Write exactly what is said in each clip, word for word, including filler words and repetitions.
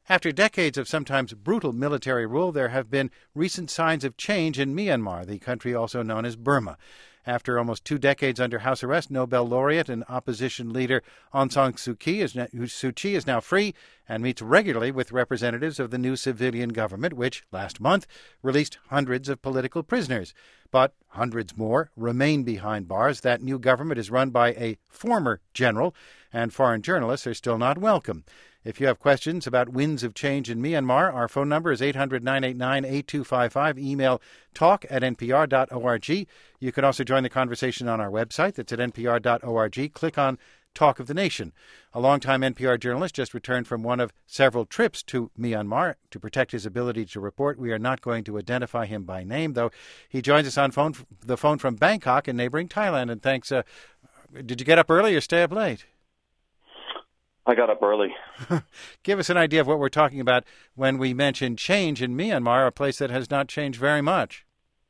After decades of sometimes brutal military rule, there have been recent signs of change in Myanmar, the country also known as Burma. After almost two decades under house arrest, Nobel laureate and opposition leader Aung San Suu Kyi is, Suu Kyi is now free and meets regularly with representatives of the new civilian government, which last month released hundreds of political prisoners. But hundreds more remain behind bars. That new government is run by a former general, and foreign journalists are still not welcome. If you have questions about winds of change in Myanmar, our phone number is eight hundred, nine eight nine, eight two five five. Email talk at n p r dot org. You can also join the conversation on our website. That's at n p r dot org. Click on Talk of the Nation. A longtime N P R journalist just returned from one of several trips to Myanmar. To protect his ability to report, we are not going to identify him by name, though he joins us on phone, the phone from Bangkok in neighboring Thailand. And thanks. Uh, did you get up early or stay up late? I got up early. Give us an idea of what we're talking about when we mention change in Myanmar, a place that has not changed very much.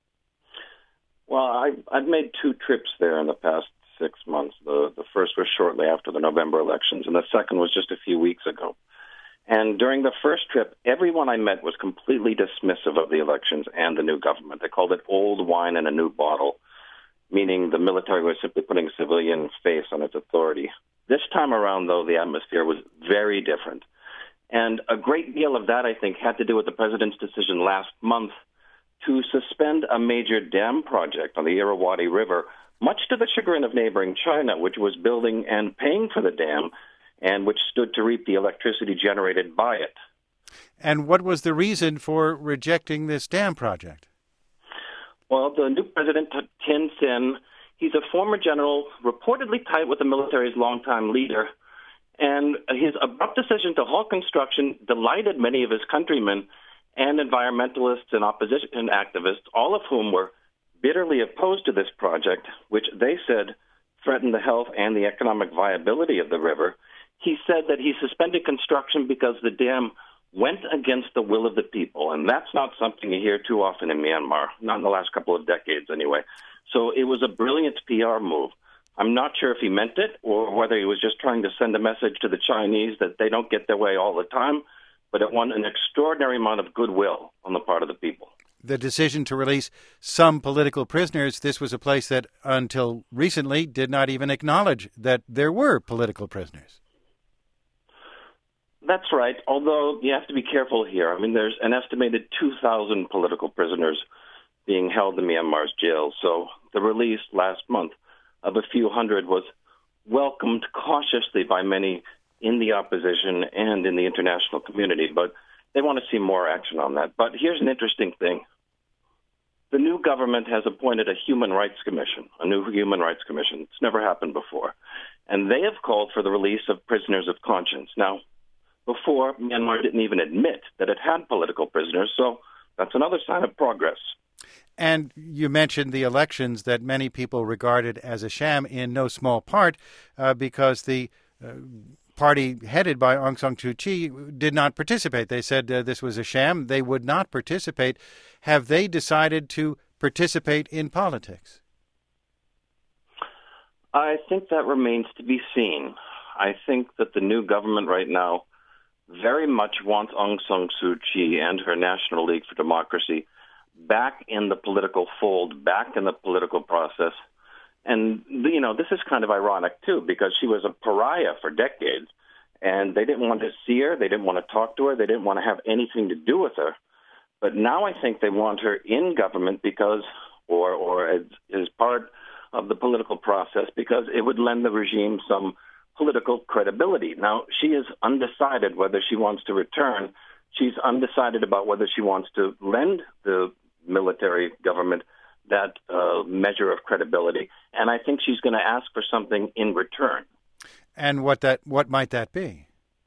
Well, I, I've made two trips there in the past six months. The, the first was shortly after the November elections, and the second was just a few weeks ago. And during the first trip, everyone I met was completely dismissive of the elections and the new government. They called it old wine in a new bottle, meaning the military was simply putting civilian face on its authority. This time around, though, the atmosphere was very different. And a great deal of that, I think, had to do with the president's decision last month to suspend a major dam project on the Irrawaddy River, much to the chagrin of neighboring China, which was building and paying for the dam and which stood to reap the electricity generated by it. And what was the reason for rejecting this dam project? Well, the new president, Thein Sein, he's a former general, reportedly tight with the military's longtime leader, and his abrupt decision to halt construction delighted many of his countrymen and environmentalists and opposition activists, all of whom were bitterly opposed to this project, which they said threatened the health and the economic viability of the river. He said that he suspended construction because the dam went against the will of the people, and that's not something you hear too often in Myanmar, not in the last couple of decades anyway. So it was a brilliant P R move. I'm not sure if he meant it or whether he was just trying to send a message to the Chinese that they don't get their way all the time, but it won an extraordinary amount of goodwill on the part of the people. The decision to release some political prisoners, this was a place that until recently did not even acknowledge that there were political prisoners. That's right, although you have to be careful here. I mean, there's an estimated two thousand political prisoners being held in Myanmar's jails. So the release last month of a few hundred was welcomed cautiously by many in the opposition and in the international community, but they want to see more action on that. But here's an interesting thing. The new government has appointed a human rights commission, a new human rights commission. It's never happened before. And they have called for the release of prisoners of conscience. Now, before, Myanmar didn't even admit that it had political prisoners, so that's another sign of progress. And you mentioned the elections that many people regarded as a sham in no small part uh, because the uh, party headed by Aung San Suu Kyi did not participate. They said uh, this was a sham. They would not participate. Have they decided to participate in politics? I think that remains to be seen. I think that the new government right now very much wants Aung San Suu Kyi and her National League for Democracy back in the political fold, back in the political process. And, you know, this is kind of ironic, too, because she was a pariah for decades, and they didn't want to see her, they didn't want to talk to her, they didn't want to have anything to do with her. But now I think they want her in government because, or, or as, as part of the political process, because it would lend the regime some political credibility. Now, she is undecided whether she wants to return. She's undecided about whether she wants to lend the military government that uh, measure of credibility. And I think she's going to ask for something in return. And what that what might that be?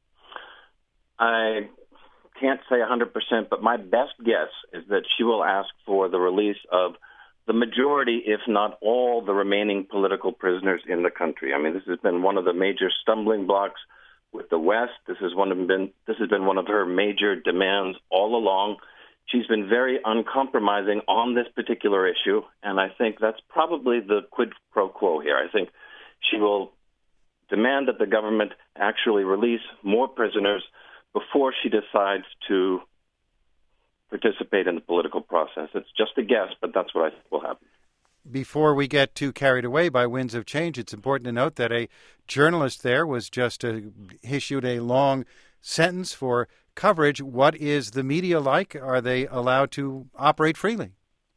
I can't say one hundred percent, but my best guess is that she will ask for the release of the majority, if not all, the remaining political prisoners in the country. I mean, this has been one of the major stumbling blocks with the West. This has one of been this has been one of her major demands all along. She's been very uncompromising on this particular issue, and I think that's probably the quid pro quo here. I think she will demand that the government actually release more prisoners, before she decides to participate in the political process. It's just a guess, but that's what I think will happen. Before we get too carried away by winds of change, it's important to note that a journalist there was just uh, issued a long sentence for coverage. What is the media like? Are they allowed to operate freely?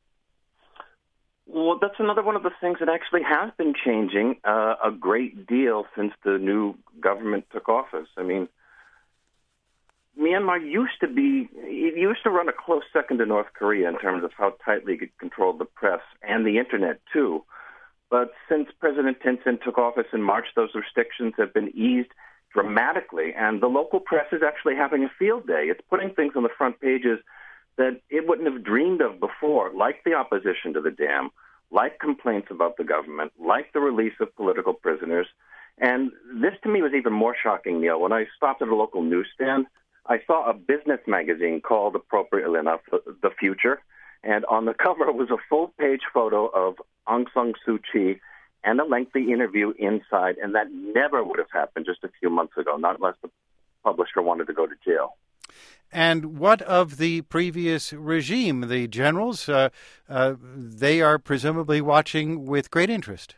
Well, that's another one of the things that actually has been changing uh, a great deal since the new government took office. I mean, Myanmar used to be, it used to run a close second to North Korea in terms of how tightly it controlled the press and the internet, too. But since President Thein Sein took office in March, those restrictions have been eased dramatically, and the local press is actually having a field day. It's putting things on the front pages that it wouldn't have dreamed of before, like the opposition to the dam, like complaints about the government, like the release of political prisoners. And this, to me, was even more shocking, Neil. When I stopped at a local newsstand, I saw a business magazine called, appropriately enough, The Future. And on the cover was a full-page photo of Aung San Suu Kyi and a lengthy interview inside. And that never would have happened just a few months ago, not unless the publisher wanted to go to jail. And what of the previous regime, the generals? Uh, uh, they are presumably watching with great interest.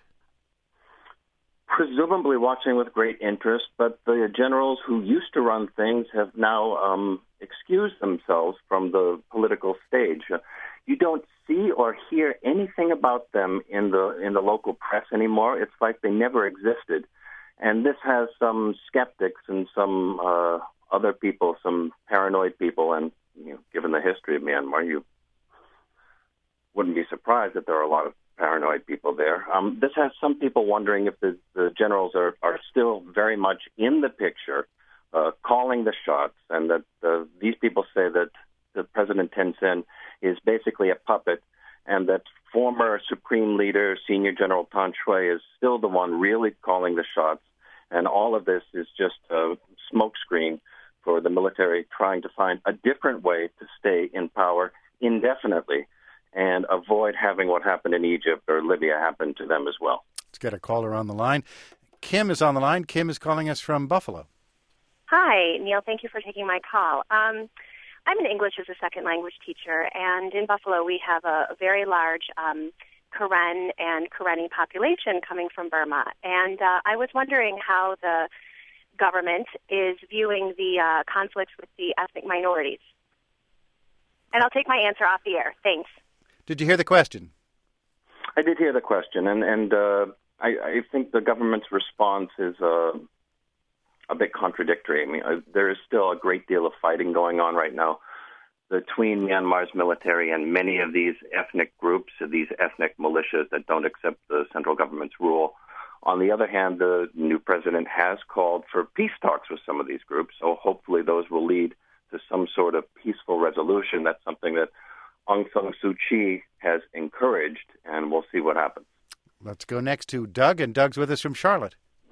Presumably watching with great interest, but the generals who used to run things have now um, excused themselves from the political stage. Uh, you don't see or hear anything about them in the in the local press anymore. It's like they never existed. And this has some skeptics and some uh, other people, some paranoid people, and you know, given the history of Myanmar, you wouldn't be surprised that there are a lot of paranoid people there. Um, this has some people wondering if the, the generals are, are still very much in the picture, uh, calling the shots, and that uh, these people say that the President Thein Sein is basically a puppet, and that former Supreme Leader, Senior General Tan Shui, is still the one really calling the shots, and all of this is just a smokescreen for the military trying to find a different way to stay in power indefinitely and avoid having what happened in Egypt or Libya happen to them as well. Let's get a caller on the line. Kim is on the line. Kim is calling us from Buffalo. Hi, Neil. Thank you for taking my call. Um, I'm an English as a second language teacher, and in Buffalo we have a, a very large um, Karen and Karenni population coming from Burma. And uh, I was wondering how the government is viewing the uh, conflicts with the ethnic minorities. And I'll take my answer off the air. Thanks. Did you hear the question? I did hear the question, and, and uh, I, I think the government's response is uh, a bit contradictory. I mean, uh, there is still a great deal of fighting going on right now between Myanmar's military and many of these ethnic groups, these ethnic militias that don't accept the central government's rule. On the other hand, the new president has called for peace talks with some of these groups, so hopefully those will lead to some sort of peaceful resolution. That's something that Aung San Suu Kyi has encouraged, and we'll see what happens. Let's go next to Doug, and Doug's with us from Charlotte.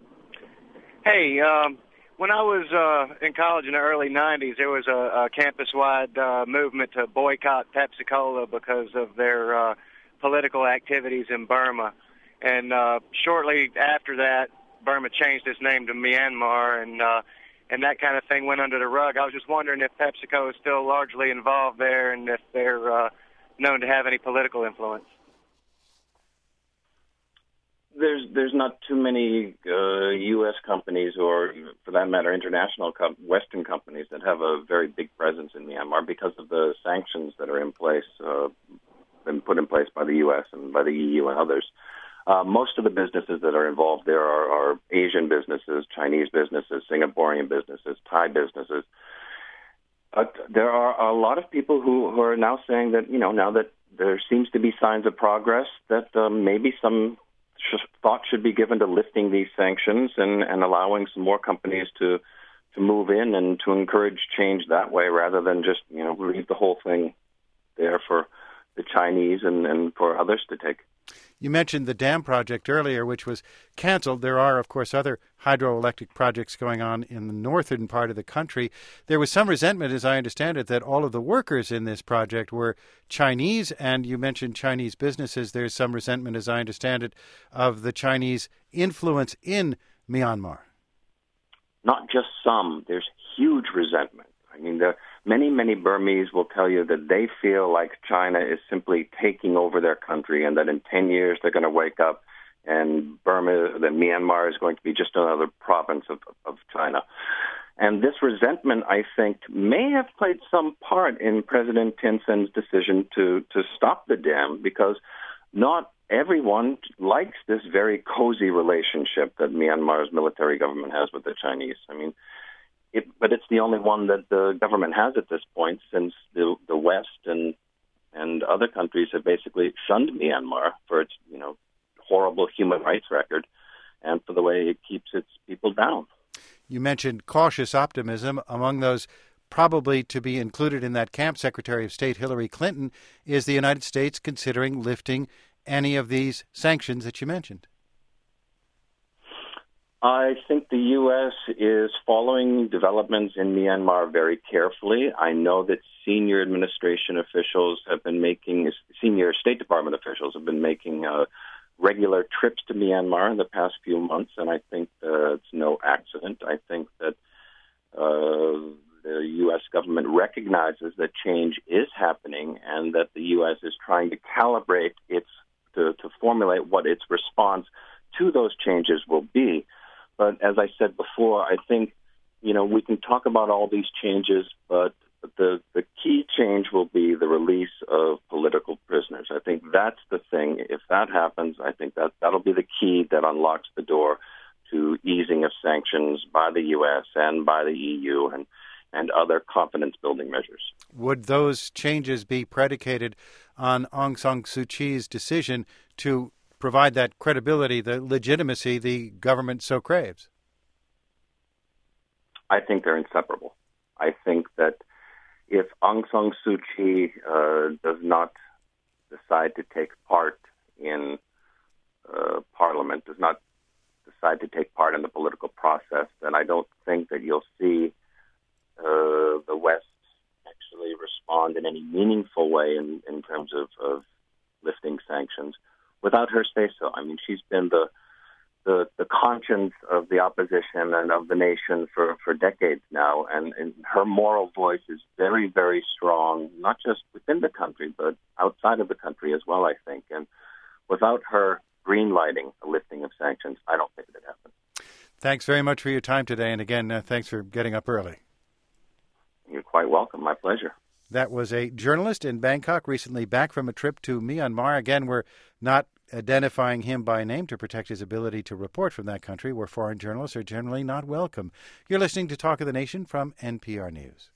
Hey, um, when I was uh, in college in the early nineties, there was a, a campus-wide uh, movement to boycott Pepsi-Cola because of their uh, political activities in Burma. And uh, shortly after that, Burma changed its name to Myanmar, and uh, and that kind of thing went under the rug. I was just wondering if PepsiCo is still largely involved there and if they're uh, known to have any political influence. There's there's not too many uh, U S companies, or for that matter, international com- Western companies that have a very big presence in Myanmar because of the sanctions that are in place, uh, been put in place by the U S and by the E U and others. Uh, most of the businesses that are involved there are, are Asian businesses, Chinese businesses, Singaporean businesses, Thai businesses. But there are a lot of people who, who are now saying that, you know, now that there seems to be signs of progress, that um, maybe some sh- thought should be given to lifting these sanctions and, and allowing some more companies to to move in and to encourage change that way rather than just, you know, leave the whole thing there for the Chinese and, and for others to take. You mentioned the dam project earlier, which was canceled. There are, of course, other hydroelectric projects going on in the northern part of the country. There was some resentment, as I understand it, that all of the workers in this project were Chinese, and you mentioned Chinese businesses. There's some resentment, as I understand it, of the Chinese influence in Myanmar. Not just some. There's huge resentment. I mean, the, many, many Burmese will tell you that they feel like China is simply taking over their country and that in ten years they're going to wake up and Burma, that Myanmar is going to be just another province of, of China. And this resentment, I think, may have played some part in President Thein Sein's decision to, to stop the dam, because not everyone likes this very cozy relationship that Myanmar's military government has with the Chinese. I mean, it, but it's the only one that the government has at this point, since the, the West and and other countries have basically shunned Myanmar for its, you know, horrible human rights record and for the way it keeps its people down. You mentioned cautious optimism. Among those probably to be included in that camp, Secretary of State Hillary Clinton. Is the United States considering lifting any of these sanctions that you mentioned? I think the U S is following developments in Myanmar very carefully. I know that senior administration officials have been making, senior State Department officials have been making uh, regular trips to Myanmar in the past few months, and I think uh, it's no accident. I think that uh, the U S government recognizes that change is happening and that the U S is trying to calibrate its, to, to formulate what its response to those changes will be. But as I said before, I think, you know, we can talk about all these changes, but the, the key change will be the release of political prisoners. I think that's the thing. If that happens, I think that that'll be the key that unlocks the door to easing of sanctions by the U S and by the E U and, and other confidence-building measures. Would those changes be predicated on Aung San Suu Kyi's decision to provide that credibility, the legitimacy the government so craves? I think they're inseparable. I think that if Aung San Suu Kyi uh, does not decide to take part in uh, Parliament, does not decide to take part in the political process, then I don't think that you'll see uh, the West actually respond in any meaningful way in, in terms of, of lifting sanctions without her say-so. I mean, she's been the, the the conscience of the opposition and of the nation for, for decades now, and, and her moral voice is very, very strong, not just within the country, but outside of the country as well, I think. And without her green-lighting the lifting of sanctions, I don't think it would happen. Thanks very much for your time today, and again, uh, thanks for getting up early. You're quite welcome. My pleasure. That was a journalist in Bangkok, recently back from a trip to Myanmar. Again, we're not identifying him by name to protect his ability to report from that country, where foreign journalists are generally not welcome. You're listening to Talk of the Nation from N P R News.